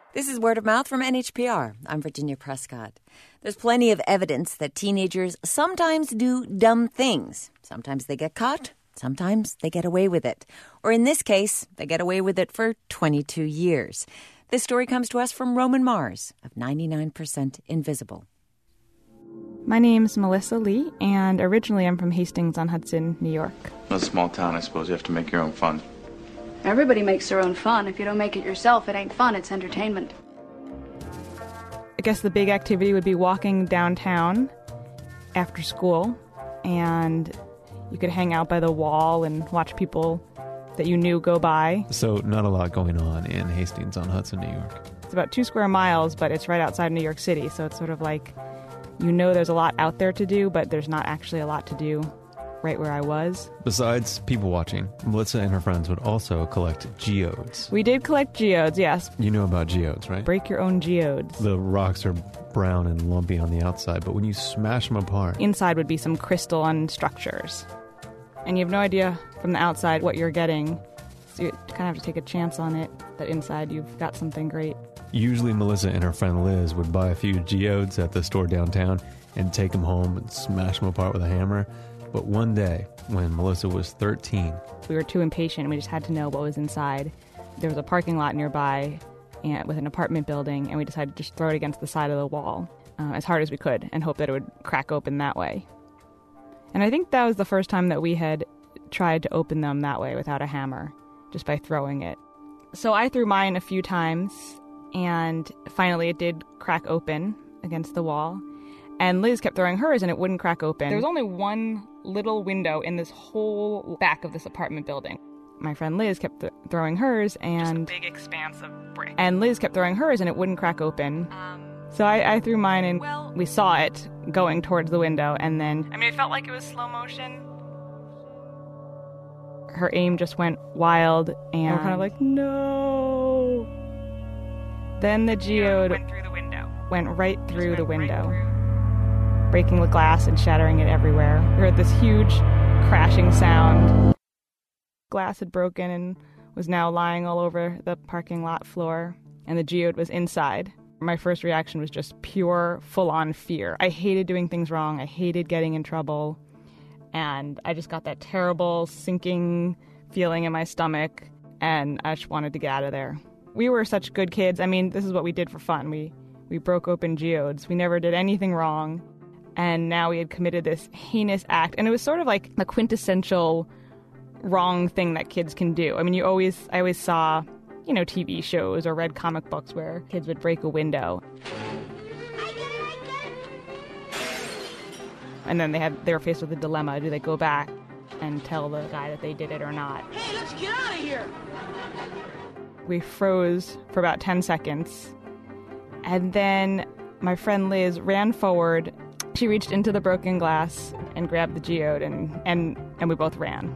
This is Word of Mouth from NHPR. I'm Virginia Prescott. There's plenty of evidence that teenagers sometimes do dumb things. Sometimes they get caught. Sometimes they get away with it. Or in this case, they get away with it for 22 years. This story comes to us from Roman Mars of 99% Invisible. My name's Melissa Lee, and originally I'm from Hastings-on-Hudson, New York. Well, it's a small town, I suppose you have to make your own fun. Everybody makes their own fun. If you don't make it yourself, it ain't fun, it's entertainment. I guess the big activity would be walking downtown after school, and you could hang out by the wall and watch people that you knew go by. So not a lot going on in Hastings-on-Hudson, New York. It's about 2 square miles, but it's right outside New York City, so it's sort of like, you know there's a lot out there to do, but there's not actually a lot to do right where I was. Besides people watching, Melissa and her friends would also collect geodes. We did collect geodes, yes. You know about geodes, right? Break your own geodes. The rocks are brown and lumpy on the outside, but when you smash them apart... Inside would be some crystalline structures. And you have no idea from the outside what you're getting, so you kind of have to take a chance on it, that inside you've got something great. Usually Melissa and her friend Liz would buy a few geodes at the store downtown and take them home and smash them apart with a hammer. But one day, when Melissa was 13... We were too impatient and we just had to know what was inside. There was a parking lot nearby with an apartment building, and we decided to just throw it against the side of the wall as hard as we could and hope that it would crack open that way. And I think that was the first time that we had tried to open them that way without a hammer, just by throwing it. So I threw mine a few times, and finally it did crack open against the wall. And Liz kept throwing hers, and it wouldn't crack open. There was only one little window in this whole back of this apartment building. My friend Liz kept throwing hers, and... Just a big expanse of brick. And Liz kept throwing hers, and it wouldn't crack open. So I threw mine, and we saw it going towards the window, and then... I mean, it felt like it was slow motion. Her aim just went wild, and we're kind of like, no! Then the geode went right through the window, breaking the glass and shattering it everywhere. We heard this huge crashing sound. Glass had broken and was now lying all over the parking lot floor, and the geode was inside. My first reaction was just pure, full-on fear. I hated doing things wrong. I hated getting in trouble. And I just got that terrible sinking feeling in my stomach, and I just wanted to get out of there. We were such good kids. I mean, this is what we did for fun. We broke open geodes. We never did anything wrong. And now we had committed this heinous act. And it was sort of like the quintessential wrong thing that kids can do. I mean, I always saw, TV shows or read comic books where kids would break a window. And then they were faced with a dilemma. Do they go back and tell the guy that they did it or not? Hey, let's get out of here! We froze for about 10 seconds. And then my friend Liz ran forward. She reached into the broken glass and grabbed the geode, and we both ran.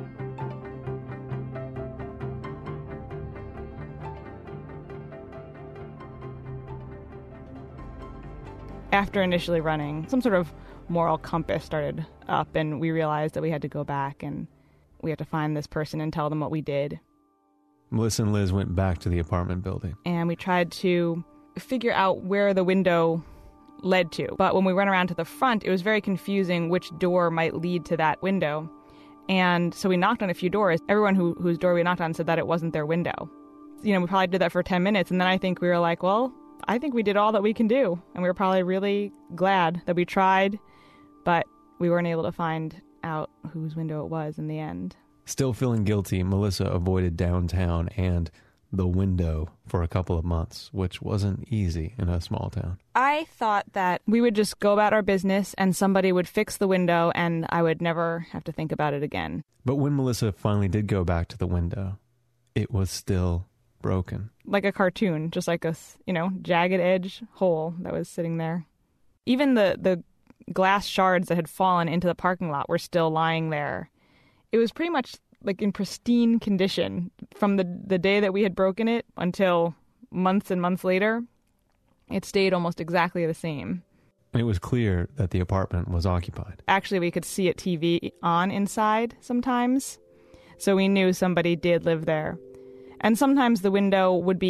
After initially running, some sort of moral compass started up, and we realized that we had to go back and we had to find this person and tell them what we did. Melissa and Liz went back to the apartment building. And we tried to figure out where the window led to. But when we went around to the front, it was very confusing which door might lead to that window. And so we knocked on a few doors. Everyone whose door we knocked on said that it wasn't their window. We probably did that for 10 minutes, and then I think we were like, well, I think we did all that we can do. And we were probably really glad that we tried, but we weren't able to find out whose window it was in the end. Still feeling guilty, Melissa avoided downtown and the window for a couple of months, which wasn't easy in a small town. I thought that we would just go about our business and somebody would fix the window and I would never have to think about it again. But when Melissa finally did go back to the window, it was still broken. Like a cartoon, just like a, jagged edge hole that was sitting there. Even the glass shards that had fallen into the parking lot were still lying there. It was pretty much like in pristine condition from the day that we had broken it until months and months later. It stayed almost exactly the same. And it was clear that the apartment was occupied. Actually, we could see a TV on inside sometimes, so we knew somebody did live there. And sometimes the window would be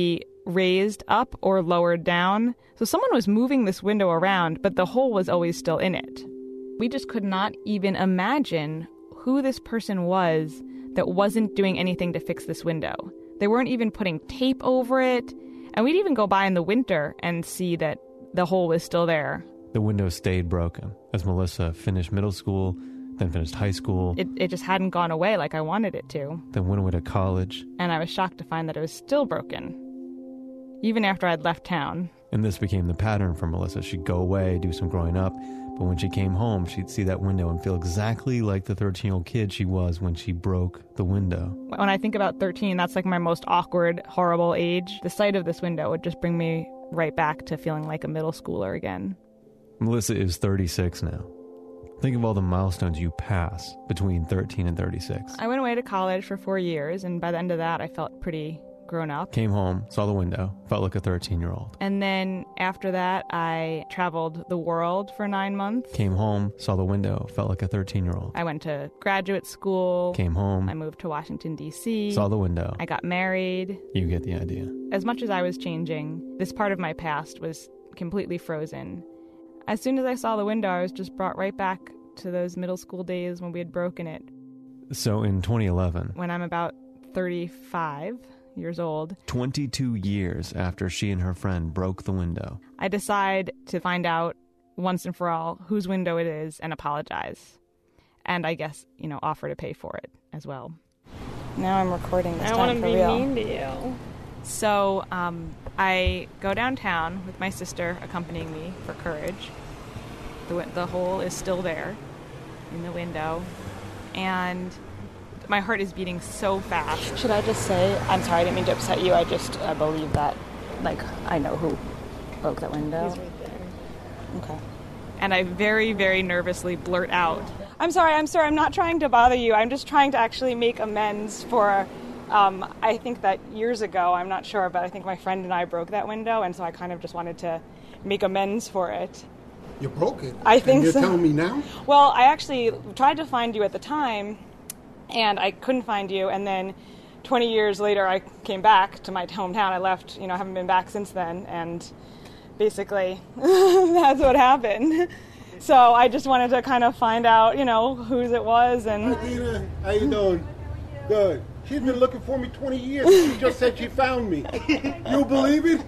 raised up or lowered down. So someone was moving this window around, but the hole was always still in it. We just could not even imagine who this person was that wasn't doing anything to fix this window. They weren't even putting tape over it. And we'd even go by in the winter and see that the hole was still there. The window stayed broken as Melissa finished middle school, then finished high school. It just hadn't gone away like I wanted it to. Then went away to college. And I was shocked to find that it was still broken, even after I'd left town. And this became the pattern for Melissa. She'd go away, do some growing up, but when she came home, she'd see that window and feel exactly like the 13-year-old kid she was when she broke the window. When I think about 13, that's like my most awkward, horrible age. The sight of this window would just bring me right back to feeling like a middle schooler again. Melissa is 36 now. Think of all the milestones you pass between 13 and 36. I went away to college for 4 years, and by the end of that, I felt pretty grown up. Came home, saw the window, felt like a 13-year-old. And then after that, I traveled the world for 9 months. Came home, saw the window, felt like a 13-year-old. I went to graduate school. Came home. I moved to Washington, D.C. Saw the window. I got married. You get the idea. As much as I was changing, this part of my past was completely frozen. As soon as I saw the window, I was just brought right back to those middle school days when we had broken it. So in 2011... when I'm about 35 years old... 22 years after she and her friend broke the window... I decide to find out once and for all whose window it is and apologize. And I guess, offer to pay for it as well. Now I'm recording this time for real. I want to be mean to you. So I go downtown with my sister accompanying me for courage. The hole is still there in the window, and my heart is beating so fast. Should I just say, I'm sorry, I didn't mean to upset you. I believe that, I know who broke that window. He's right there. Okay. And I very, very nervously blurt out, I'm sorry, I'm not trying to bother you. I'm just trying to actually make amends for... I think that years ago, I'm not sure, but I think my friend and I broke that window, and so I kind of just wanted to make amends for it. You broke it? I think so. And you're so. telling me now? Well, I actually tried to find you at the time, and I couldn't find you, and then 20 years later, I came back to my hometown. I left, haven't been back since then, and basically, that's what happened. So I just wanted to kind of find out, whose it was, and... Hi, Dina. How you doing? Good. She's been looking for me 20 years. She just said she found me. You believe it?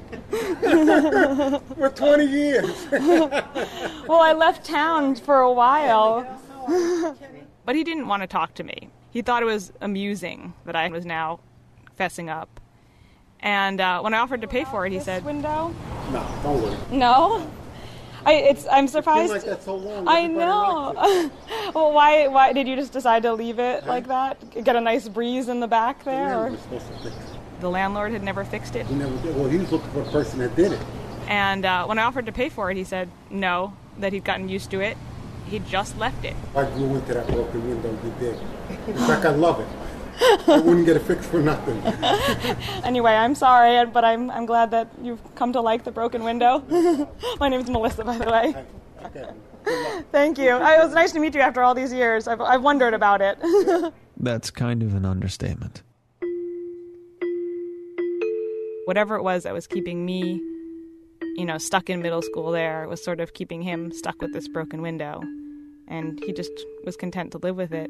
For 20 years. Well, I left town for a while. But he didn't want to talk to me. He thought it was amusing that I was now fessing up. And when I offered to pay for it, he said... window? No, don't worry. No? I'm surprised. It's been like that so long. I know. Well, why did you just decide to leave it like that? Get a nice breeze in the back there? The landlord had never fixed it? He never did. Well, he was looking for the person that did it. And when I offered to pay for it, he said no, that he'd gotten used to it. He just left it. I grew into that broken window you did. In fact, I love it. I wouldn't get it fixed for nothing. Anyway, I'm sorry, but I'm glad that you've come to like the broken window. My name is Melissa, by the way. Okay. Thank you. It was nice to meet you after all these years. I've wondered about it. That's kind of an understatement. Whatever it was that was keeping me, stuck in middle school there was sort of keeping him stuck with this broken window. And he just was content to live with it.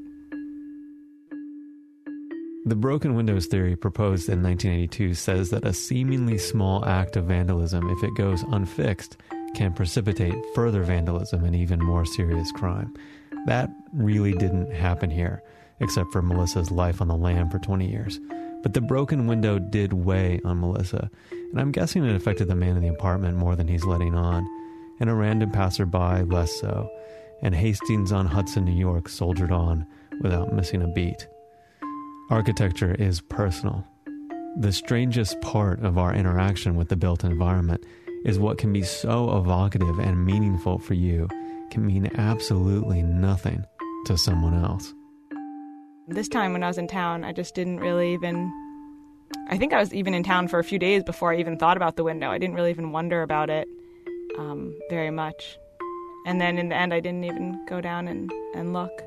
The broken windows theory proposed in 1982 says that a seemingly small act of vandalism, if it goes unfixed, can precipitate further vandalism and even more serious crime. That really didn't happen here, except for Melissa's life on the lam for 20 years. But the broken window did weigh on Melissa, and I'm guessing it affected the man in the apartment more than he's letting on, and a random passerby less so, and Hastings-on-Hudson, New York soldiered on without missing a beat. Architecture is personal. The strangest part of our interaction with the built environment is what can be so evocative and meaningful for you can mean absolutely nothing to someone else. This time when I was in town, I just didn't really even... I think I was even in town for a few days before I even thought about the window. I didn't really even wonder about it very much. And then in the end, I didn't even go down and look.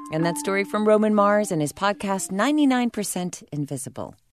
And that story from Roman Mars and his podcast 99% Invisible.